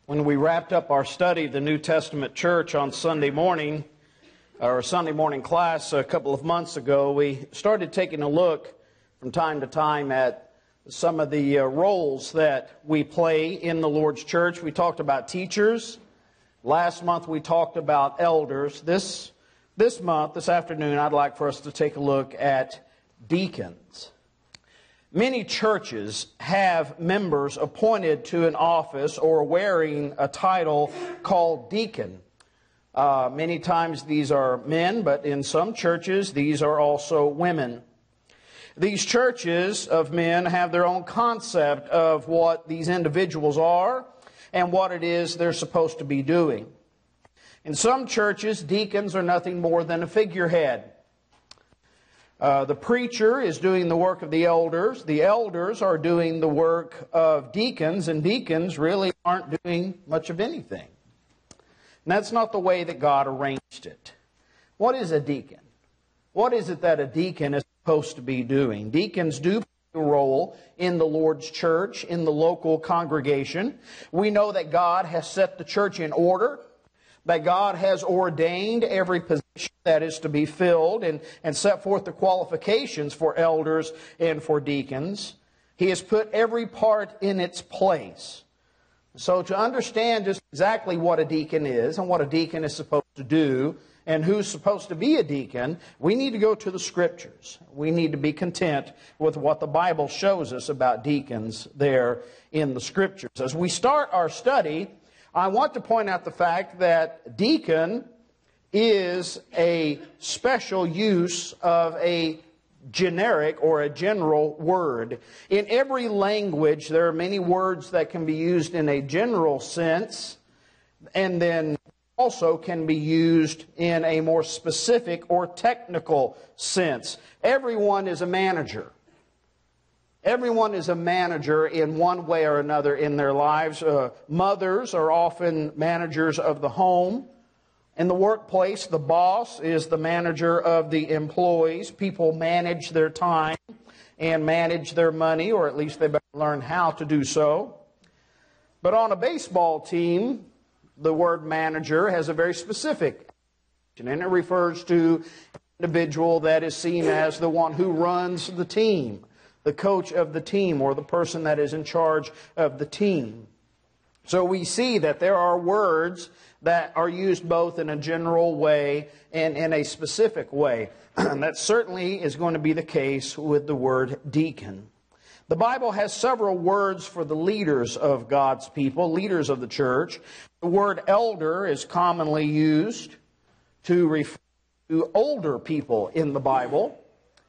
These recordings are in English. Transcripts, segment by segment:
When we wrapped up our study of the New Testament church on Sunday morning, our Sunday morning class a couple of months ago, we started taking a look from time to time at some of the roles that we play in the Lord's church. We talked about teachers. Last month we talked about elders. This month, this afternoon, I'd like for us to take a look at deacons. Many churches have members appointed to an office or wearing a title called deacon. Many times these are men, but in some churches these are also women. These churches of men have their own concept of what these individuals are and what it is they're supposed to be doing. In some churches, deacons are nothing more than a figurehead. The preacher is doing the work of the elders. The elders are doing the work of deacons, and deacons really aren't doing much of anything. And that's not the way that God arranged it. What is a deacon? What is it that a deacon is supposed to be doing? Deacons do play a role in the Lord's church, in the local congregation. We know that God has set the church in order, that God has ordained every position that is to be filled and set forth the qualifications for elders and for deacons. He has put every part in its place. So to understand just exactly what a deacon is and what a deacon is supposed to do and who's supposed to be a deacon, we need to go to the Scriptures. We need to be content with what the Bible shows us about deacons there in the Scriptures. As we start our study, I want to point out the fact that deacon is a special use of a generic or a general word. In every language, there are many words that can be used in a general sense and then also can be used in a more specific or technical sense. Everyone is a manager. Everyone is a manager in one way or another in their lives. Mothers are often managers of the home. In the workplace, the boss is the manager of the employees. People manage their time and manage their money, or at least they better learn how to do so. But on a baseball team, the word manager has a very specific, and it refers to an individual that is seen as the one who runs the team, the coach of the team, or the person that is in charge of the team. So we see that there are words that are used both in a general way and in a specific way. And that certainly is going to be the case with the word deacon. The Bible has several words for the leaders of God's people, leaders of the church. The word elder is commonly used to refer to older people in the Bible.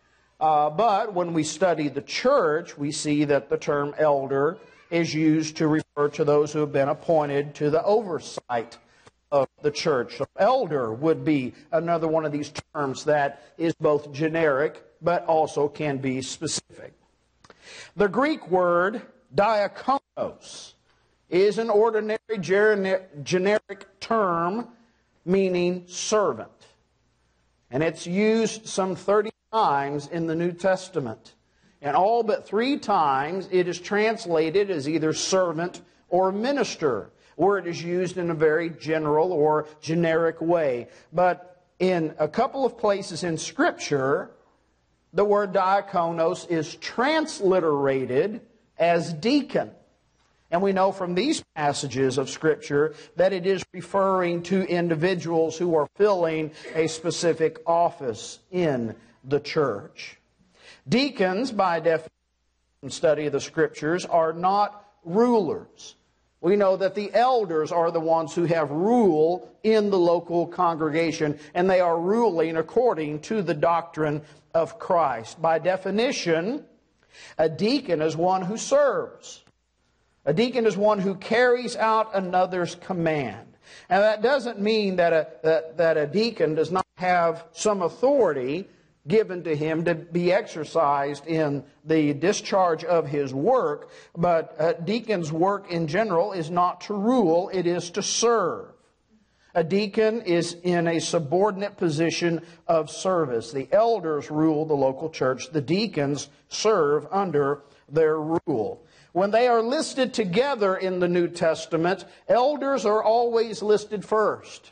But when we study the church, we see that the term elder is used to refer to those who have been appointed to the oversight of the church. So elder would be another one of these terms that is both generic but also can be specific. The Greek word diakonos is an ordinary generic term meaning servant. And it's used some 30 times in the New Testament. And all but 3 times it is translated as either servant or minister, where it is used in a very general or generic way. But in a couple of places in Scripture, the word diakonos is transliterated as deacon. And we know from these passages of Scripture that it is referring to individuals who are filling a specific office in the church. Deacons, by definition, study of the Scriptures, are not rulers. We know that the elders are the ones who have rule in the local congregation, and they are ruling according to the doctrine of Christ. By definition, a deacon is one who serves. A deacon is one who carries out another's command. And that doesn't mean that a deacon does not have some authority given to him to be exercised in the discharge of his work, but a deacon's work in general is not to rule, it is to serve. A deacon is in a subordinate position of service. The elders rule the local church. The deacons serve under their rule. when they are listed together in the New Testament, elders are always listed first.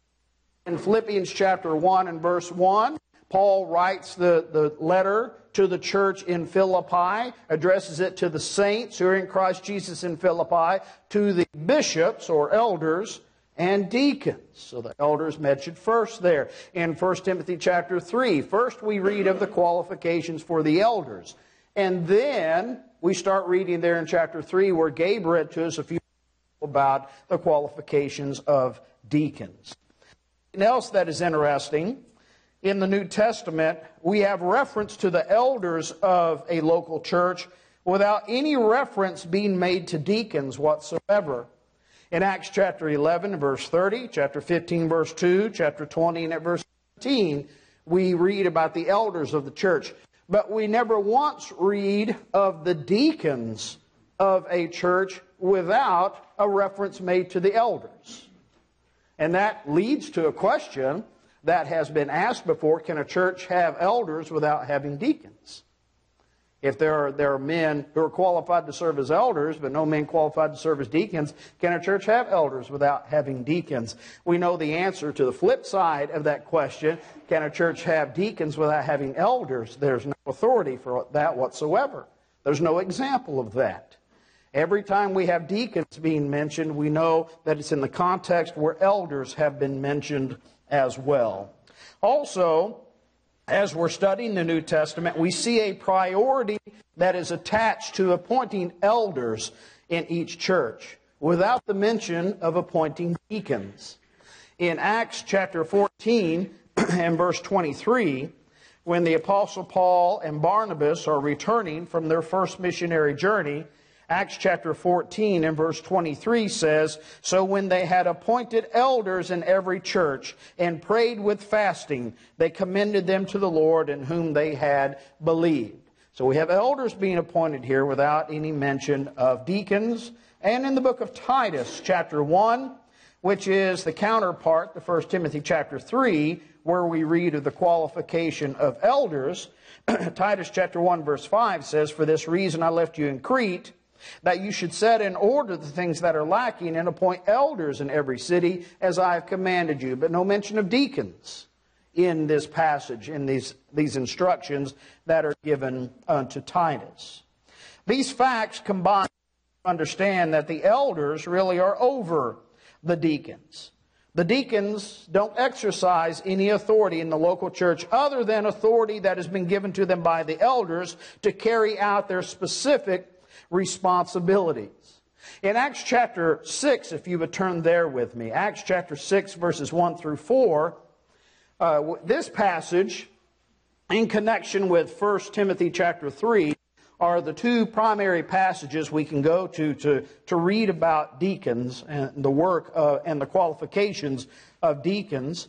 In Philippians chapter 1 and verse 1, Paul writes the letter to the church in Philippi, addresses it to the saints who are in Christ Jesus in Philippi, to the bishops or elders and deacons. So the elders mentioned first there. In 1 Timothy chapter 3, first we read of the qualifications for the elders. And then we start reading there in chapter 3 where Gabe read to us a few about the qualifications of deacons. Something else that is interesting, in the New Testament, we have reference to the elders of a local church without any reference being made to deacons whatsoever. In Acts chapter 11, verse 30, chapter 15, verse 2, chapter 20, and at verse 17, we read about the elders of the church. But we never once read of the deacons of a church without a reference made to the elders. And that leads to a question that has been asked before: can a church have elders without having deacons? If there are men who are qualified to serve as elders, but no men qualified to serve as deacons, can a church have elders without having deacons? We know the answer to the flip side of that question. Can a church have deacons without having elders? There's no authority for that whatsoever. There's no example of that. Every time we have deacons being mentioned, we know that it's in the context where elders have been mentioned as well. Also, as we're studying the New Testament, we see a priority that is attached to appointing elders in each church, without the mention of appointing deacons. In Acts chapter 14 and verse 23, when the Apostle Paul and Barnabas are returning from their first missionary journey, Acts chapter 14 and verse 23 says, "So when they had appointed elders in every church and prayed with fasting, they commended them to the Lord in whom they had believed." So we have elders being appointed here without any mention of deacons. And in the book of Titus chapter 1, which is the counterpart to 1 Timothy chapter 3, where we read of the qualification of elders, Titus chapter 1 verse 5 says, "For this reason I left you in Crete, that you should set in order the things that are lacking and appoint elders in every city as I have commanded you." But no mention of deacons in this passage, in these instructions that are given unto Titus. These facts combine to understand that the elders really are over the deacons. The deacons don't exercise any authority in the local church other than authority that has been given to them by the elders to carry out their specific responsibilities. In Acts chapter 6, if you would turn there with me, Acts chapter 6 verses 1 through 4, this passage in connection with 1 Timothy chapter 3 are the two primary passages we can go to read about deacons and the work and the qualifications of deacons.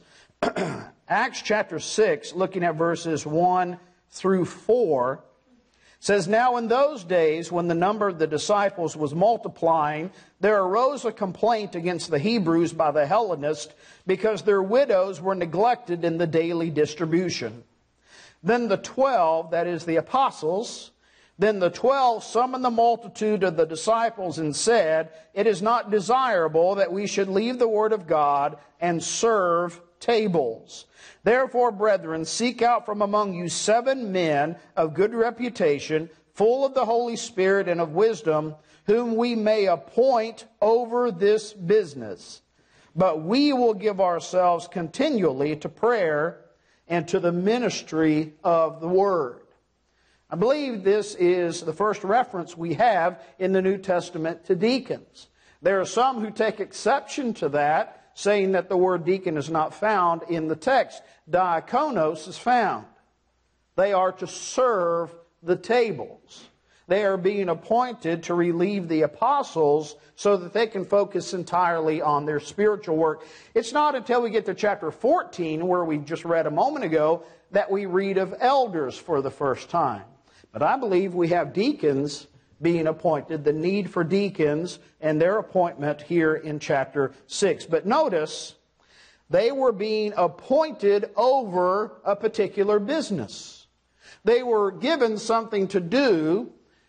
Acts chapter 6, looking at verses 1 through 4, says, "Now in those days, when the number of the disciples was multiplying, there arose a complaint against the Hebrews by the Hellenists, because their widows were neglected in the daily distribution. Then the 12, that is the apostles, then the 12 summoned the multitude of the disciples and said, 'It is not desirable that we should leave the word of God and serve tables. Therefore, brethren, seek out from among you 7 men of good reputation, full of the Holy Spirit and of wisdom, whom we may appoint over this business. But we will give ourselves continually to prayer and to the ministry of the word.'" I believe this is the first reference we have in the New Testament to deacons. There are some who take exception to that, saying that the word deacon is not found in the text. Diakonos is found. They are to serve the tables. They are being appointed to relieve the apostles so that they can focus entirely on their spiritual work. It's not until we get to chapter 14, where we just read a moment ago, that we read of elders for the first time. But I believe we have deacons being appointed, the need for deacons and their appointment here in chapter 6. But notice, they were being appointed over a particular business. They were given something to do,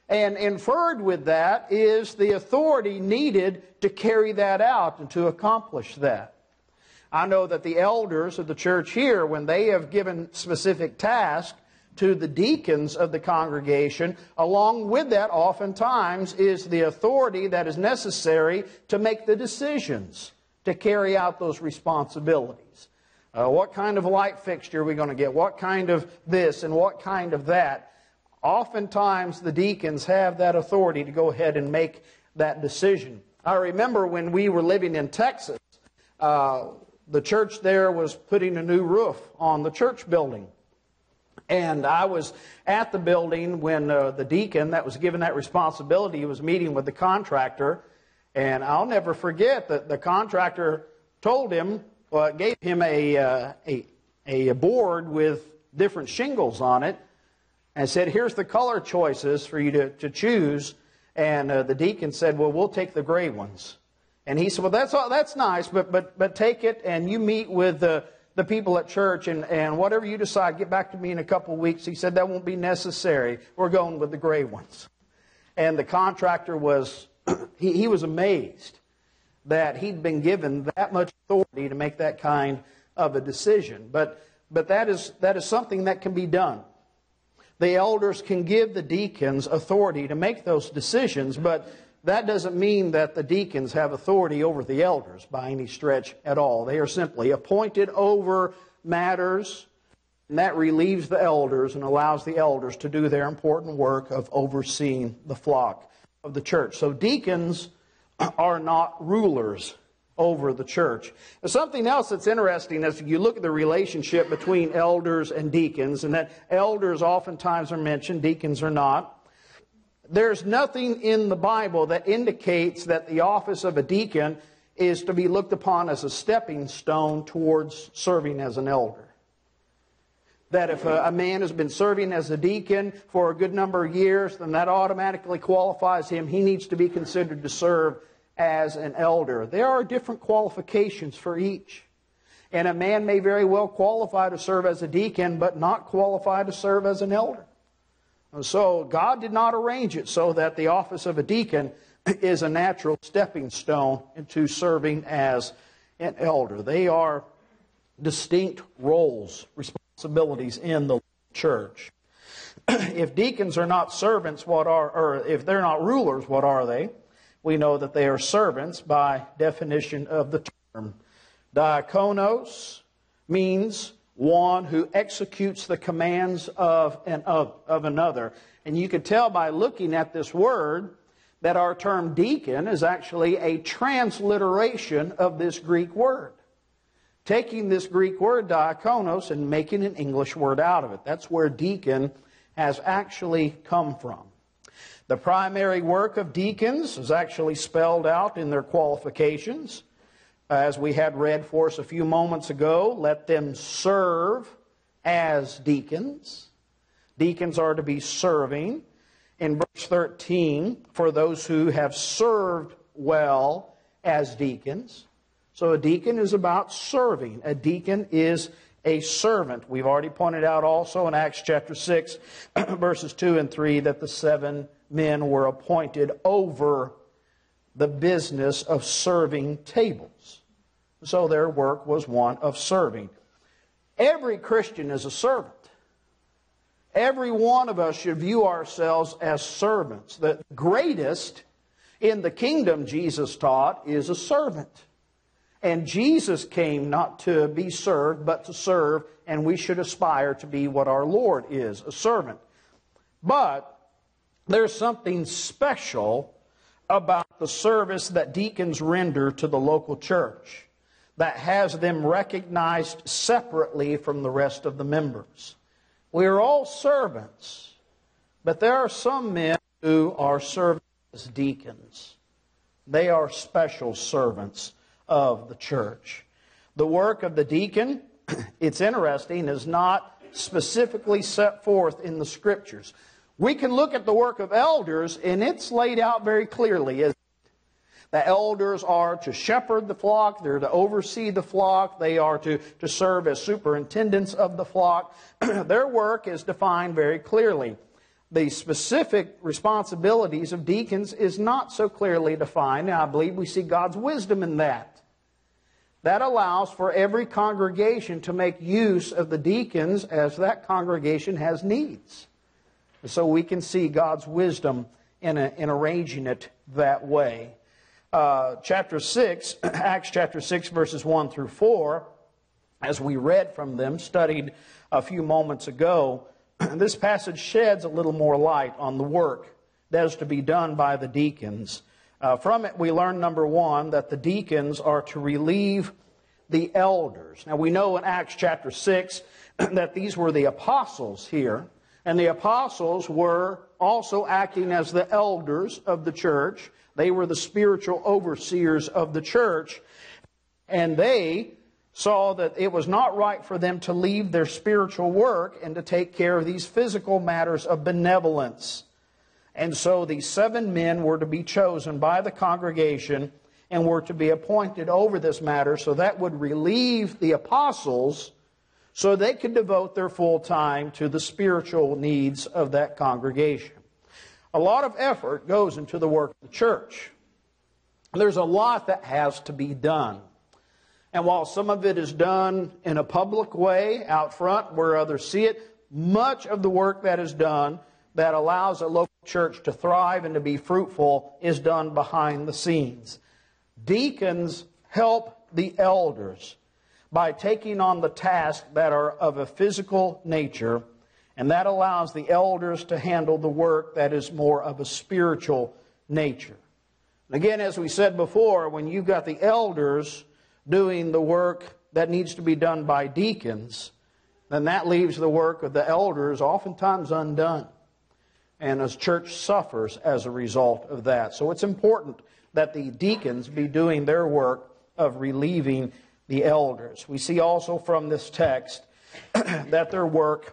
And inferred with that is the authority needed to carry that out and to accomplish that. I know that the elders of the church here, when they have given specific tasks to the deacons of the congregation, along with that oftentimes is the authority that is necessary to make the decisions to carry out those responsibilities. What kind of light fixture are we going to get? What kind of this and what kind of that? Oftentimes the deacons have that authority to go ahead and make that decision. I remember when we were living in Texas, the church there was putting a new roof on the church building. And I was at the building when the deacon that was given that responsibility was meeting with the contractor. And I'll never forget that the contractor told him, gave him a board with different shingles on it and said, here's the color choices for you to choose. And the deacon said, well, we'll take the gray ones. And he said, well, that's nice, but take it and you meet with the people at church and whatever you decide, get back to me in a couple of weeks. He said, that won't be necessary. We're going with the gray ones. And the contractor was, he was amazed that he'd been given that much authority to make that kind of a decision. But that is something that can be done. The elders can give the deacons authority to make those decisions, but that doesn't mean that the deacons have authority over the elders by any stretch at all. They are simply appointed over matters, and that relieves the elders and allows the elders to do their important work of overseeing the flock of the church. So deacons are not rulers over the church. Now, something else that's interesting is you look at the relationship between elders and deacons, and that elders oftentimes are mentioned, deacons are not. There's nothing in the Bible that indicates that the office of a deacon is to be looked upon as a stepping stone towards serving as an elder. That if a man has been serving as a deacon for a good number of years, then that automatically qualifies him. He needs to be considered to serve as an elder. There are different qualifications for each. And a man may very well qualify to serve as a deacon, but not qualify to serve as an elder. And so God did not arrange it so that the office of a deacon is a natural stepping stone into serving as an elder. They are distinct roles, responsibilities in the church. If deacons are not servants, or if they're not rulers, what are they? We know that they are servants by definition of the term. Diakonos means one who executes the commands of another. And you can tell by looking at this word that our term deacon is actually a transliteration of this Greek word. Taking this Greek word diakonos and making an English word out of it. That's where deacon has actually come from. The primary work of deacons is actually spelled out in their qualifications. As we had read for us a few moments ago, let them serve as deacons. Deacons are to be serving. In verse 13, for those who have served well as deacons. So a deacon is about serving. A deacon is a servant. We've already pointed out also in Acts chapter 6, verses 2 and 3, that the 7 men were appointed over the business of serving tables. So their work was one of serving. Every Christian is a servant. Every one of us should view ourselves as servants. The greatest in the kingdom, Jesus taught, is a servant. And Jesus came not to be served, but to serve, and we should aspire to be what our Lord is, a servant. But there's something special about the service that deacons render to the local church that has them recognized separately from the rest of the members. We are all servants, but there are some men who are served as deacons. They are special servants of the church. The work of the deacon, it's interesting, is not specifically set forth in the Scriptures. We can look at the work of elders, and it's laid out very clearly. The elders are to shepherd the flock. They're to oversee the flock. They are to serve as superintendents of the flock. Their work is defined very clearly. the specific responsibilities of deacons is not so clearly defined, and I believe we see God's wisdom in that. That allows for every congregation to make use of the deacons as that congregation has needs. So we can see God's wisdom in arranging it that way. Chapter 6, Acts chapter 6, verses 1 through 4, as we read from them, studied a few moments ago, this passage sheds a little more light on the work that is to be done by the deacons. From it we learn, number one, that the deacons are to relieve the elders. Now we know in Acts chapter 6 that these were the apostles here, and the apostles were also acting as the elders of the church. They were the spiritual overseers of the church, and they saw that it was not right for them to leave their spiritual work and to take care of these physical matters of benevolence. And so these 7 men were to be chosen by the congregation and were to be appointed over this matter, so that would relieve the apostles so they could devote their full time to the spiritual needs of that congregation. A lot of effort goes into the work of the church. There's a lot that has to be done. And while some of it is done in a public way out front where others see it, much of the work that is done that allows a local church to thrive and to be fruitful is done behind the scenes. Deacons help the elders by taking on the tasks that are of a physical nature, and that allows the elders to handle the work that is more of a spiritual nature. Again, as we said before, when you've got the elders doing the work that needs to be done by deacons, then that leaves the work of the elders oftentimes undone. And the church suffers as a result of that. So it's important that the deacons be doing their work of relieving the elders. We see also from this text that their work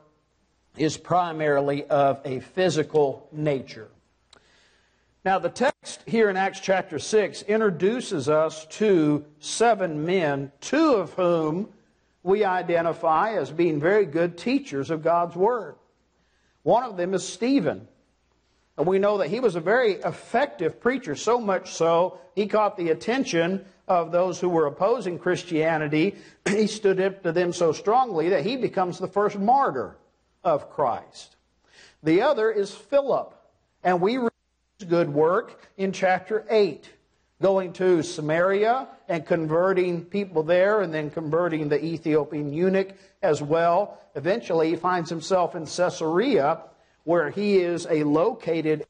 is primarily of a physical nature. Now, the text here in Acts chapter 6 introduces us to 7 men, 2 of whom we identify as being very good teachers of God's Word. One of them is Stephen. And we know that he was a very effective preacher, so much so he caught the attention of those who were opposing Christianity. He stood up to them so strongly that he becomes the first martyr of Christ. The other is Philip, and we read his good work in chapter 8, going to Samaria and converting people there, and then converting the Ethiopian eunuch as well. Eventually he finds himself in Caesarea, where he is located.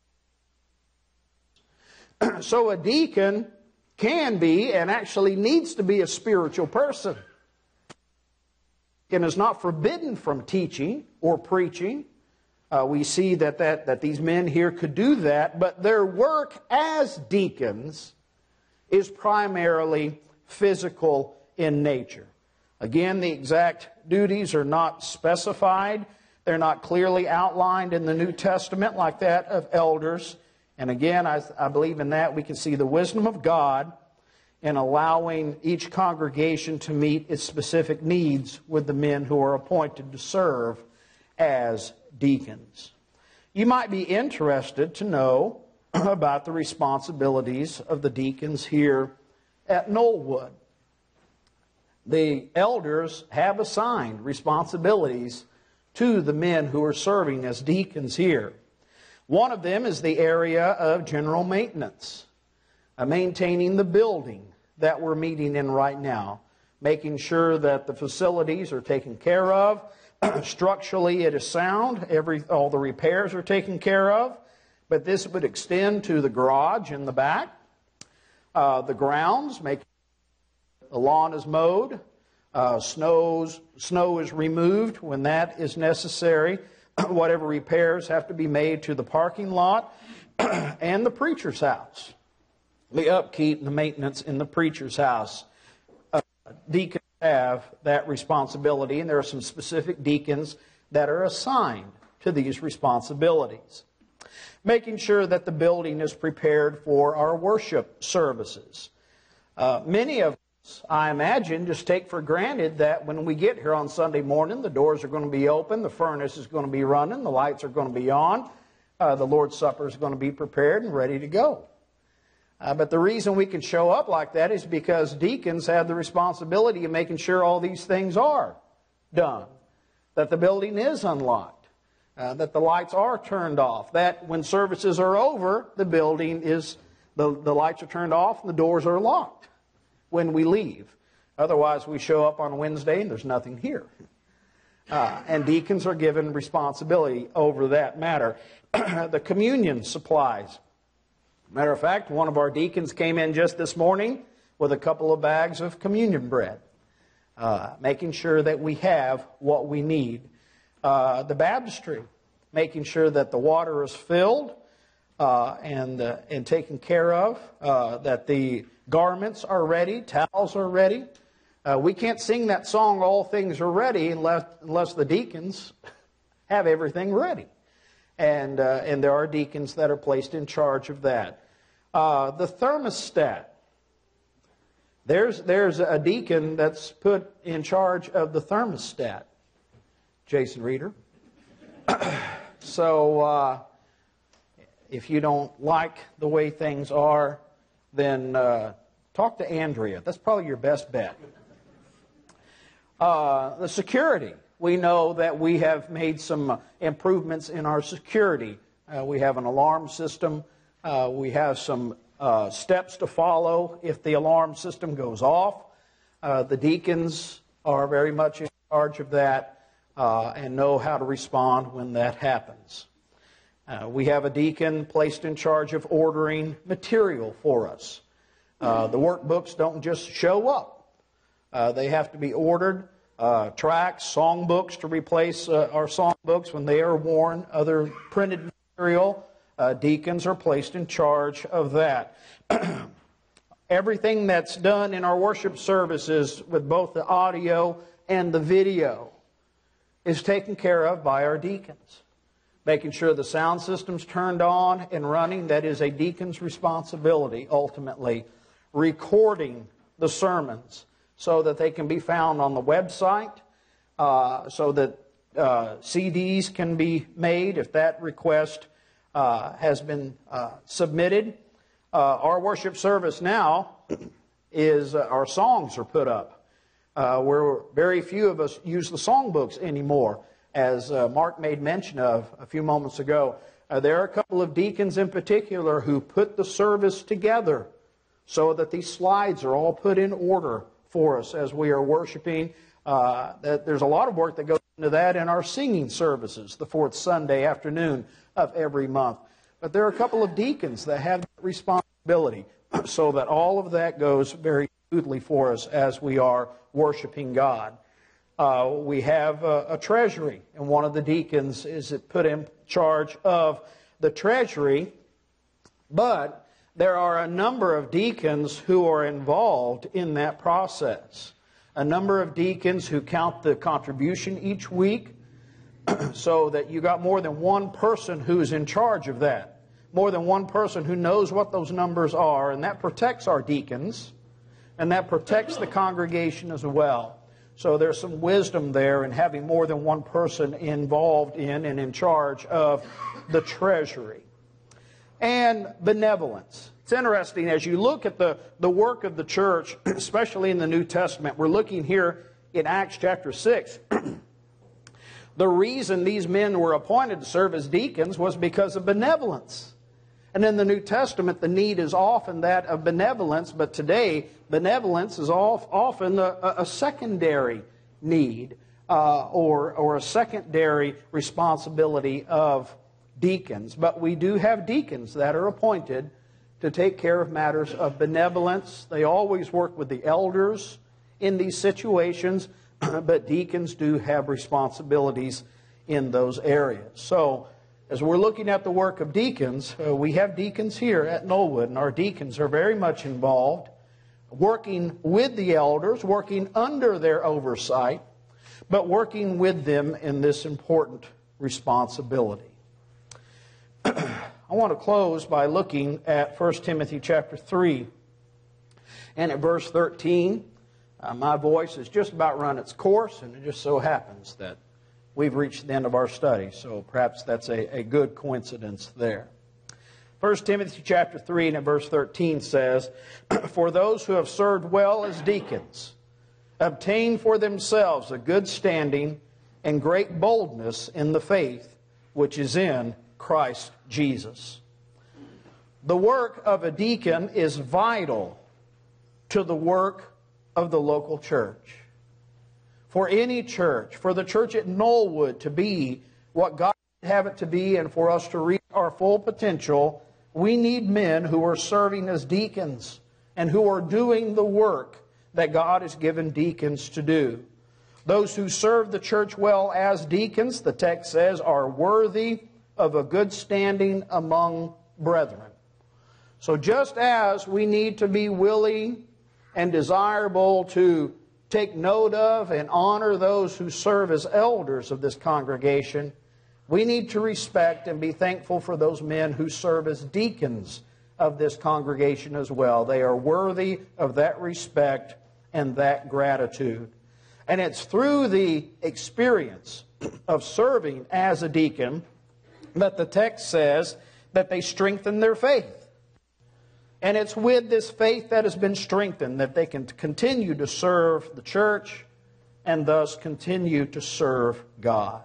So a deacon can be, and actually needs to be, a spiritual person. And is not forbidden from teaching or preaching. We see that these men here could do that, but their work as deacons is primarily physical in nature. Again, the exact duties are not specified. They're not clearly outlined in the New Testament like that of elders. And again, I believe in that we can see the wisdom of God in allowing each congregation to meet its specific needs with the men who are appointed to serve as deacons. You might be interested to know about the responsibilities of the deacons here at Knollwood. The elders have assigned responsibilities to the men who are serving as deacons here. One of them is the area of general maintenance, maintaining the building that we're meeting in right now, making sure that the facilities are taken care of. Structurally it is sound, all the repairs are taken care of, but this would extend to the garage in the back, the grounds, making the lawn is mowed, snow is removed when that is necessary. Whatever repairs have to be made to the parking lot and the preacher's house. The upkeep and the maintenance in the preacher's house. Deacons have that responsibility, and there are some specific deacons that are assigned to these responsibilities. Making sure that the building is prepared for our worship services. Many of I imagine, just take for granted that when we get here on Sunday morning, the doors are going to be open, the furnace is going to be running, the lights are going to be on, the Lord's Supper is going to be prepared and ready to go. But the reason we can show up like that is because deacons have the responsibility of making sure all these things are done, that the building is unlocked, that the lights are turned off, that when services are over, the building is, the lights are turned off and the doors are locked when we leave. Otherwise, we show up on Wednesday and there's nothing here. And deacons are given responsibility over that matter. The communion supplies. Matter of fact, one of our deacons came in just this morning with a couple of bags of communion bread, making sure that we have what we need. The baptistry, making sure that the water is filled and taken care of, that the garments are ready, towels are ready. We can't sing that song, All Things Are Ready, unless the deacons have everything ready. And there are deacons that are placed in charge of that. The thermostat. There's a deacon that's put in charge of the thermostat. Jason Reeder. So if you don't like the way things are, then talk to Andrea. That's probably your best bet. The security. We know that we have made some improvements in our security. We have an alarm system. We have some steps to follow if the alarm system goes off. The deacons are very much in charge of that and know how to respond when that happens. We have a deacon placed in charge of ordering material for us. The workbooks don't just show up. They have to be ordered. Tracts, songbooks to replace our songbooks when they are worn, other printed material. Deacons are placed in charge of that. Everything that's done in our worship services with both the audio and the video is taken care of by our deacons. Making sure the sound system's turned on and running, that is a deacon's responsibility ultimately. Recording the sermons so that they can be found on the website, so that CDs can be made if that request has been submitted. Our worship service now is our songs are put up. Where very few of us use the songbooks anymore, as Mark made mention of a few moments ago. There are a couple of deacons in particular who put the service together so that these slides are all put in order for us as we are worshiping. There's a lot of work that goes into that in our singing services, the fourth Sunday afternoon of every month. But there are a couple of deacons that have that responsibility so that all of that goes very smoothly for us as we are worshiping God. We have a treasury, and one of the deacons is put in charge of the treasury, but there are a number of deacons who are involved in that process. A number of deacons who count the contribution each week, so that you got more than one person who's in charge of that. More than one person who knows what those numbers are, and that protects our deacons, and that protects the congregation as well. So there's some wisdom there in having more than one person involved in and in charge of the treasury. And benevolence. It's interesting, as you look at the work of the church, especially in the New Testament, we're looking here in Acts chapter 6. The reason these men were appointed to serve as deacons was because of benevolence. And in the New Testament, the need is often that of benevolence, but today, benevolence is often a secondary need or a secondary responsibility of deacons. But we do have deacons that are appointed to take care of matters of benevolence. They always work with the elders in these situations, but deacons do have responsibilities in those areas. So, as we're looking at the work of deacons, we have deacons here at Knollwood, and our deacons are very much involved, working with the elders, working under their oversight, but working with them in this important responsibility. I want to close by looking at 1 Timothy chapter 3. And at verse 13, my voice has just about run its course, and it just so happens that we've reached the end of our study. So perhaps that's a good coincidence there. 1 Timothy chapter 3 and verse 13 says, "For those who have served well as deacons obtain for themselves a good standing and great boldness in the faith which is in Christ Jesus." The work of a deacon is vital to the work of the local church. For any church, for the church at Knollwood to be what God would have it to be, and for us to reach our full potential, we need men who are serving as deacons and who are doing the work that God has given deacons to do. Those who serve the church well as deacons, the text says, are worthy of a good standing among brethren. So just as we need to be willing and desirable to take note of and honor those who serve as elders of this congregation, we need to respect and be thankful for those men who serve as deacons of this congregation as well. They are worthy of that respect and that gratitude. And it's through the experience of serving as a deacon that the text says that they strengthen their faith. And it's with this faith that has been strengthened that they can continue to serve the church and thus continue to serve God.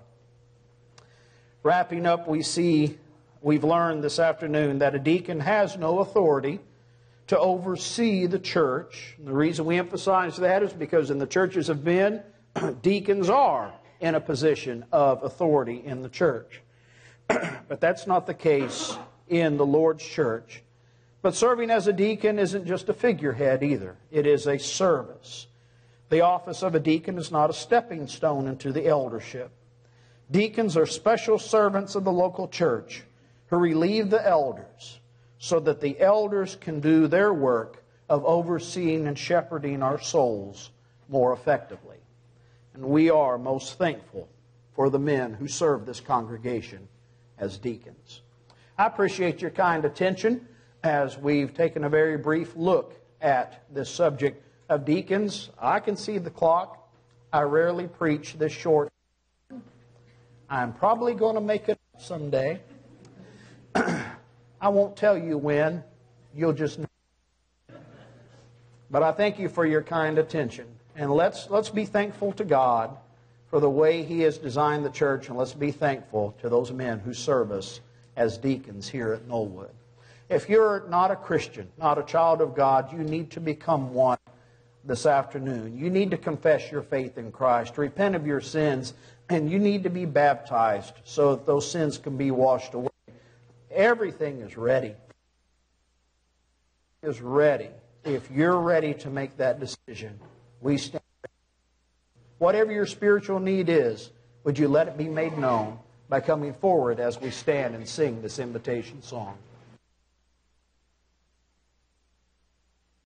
Wrapping up, we've learned this afternoon that a deacon has no authority to oversee the church. And the reason we emphasize that is because in the churches of men, deacons are in a position of authority in the church. But that's not the case in the Lord's church. But serving as a deacon isn't just a figurehead either. It is a service. The office of a deacon is not a stepping stone into the eldership. Deacons are special servants of the local church who relieve the elders so that the elders can do their work of overseeing and shepherding our souls more effectively. And we are most thankful for the men who serve this congregation as deacons. I appreciate your kind attention as we've taken a very brief look at this subject of deacons. I can see the clock. I rarely preach this short. I'm probably going to make it up someday. I won't tell you when. You'll just know. But I thank you for your kind attention. And let's be thankful to God for the way He has designed the church, and let's be thankful to those men who serve us as deacons here at Knollwood. If you're not a Christian, not a child of God, you need to become one this afternoon. You need to confess your faith in Christ, repent of your sins, and you need to be baptized so that those sins can be washed away. Everything is ready. Is ready. If you're ready to make that decision, we stand. Whatever your spiritual need is, would you let it be made known by coming forward as we stand and sing this invitation song?